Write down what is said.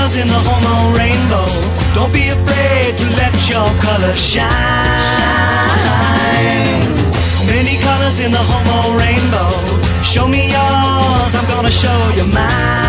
colors in the hormone rainbow. Don't be afraid to let your color shine. Many colors in the hormone rainbow. Show me yours, I'm gonna show you mine.